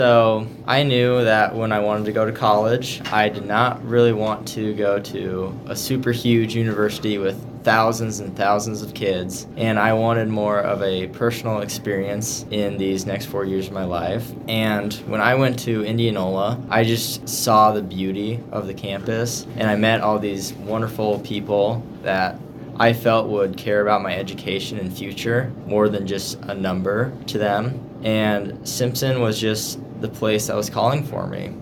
So I knew that when I wanted to go to college, I did not really want to go to a super huge university with thousands and thousands of kids, and I wanted more of a personal experience in these next 4 years of my life. And when I went to Indianola, I just saw the beauty of the campus, and I met all these wonderful people that I felt would care about my education and future more than just a number to them. And Simpson was just the place that was calling for me.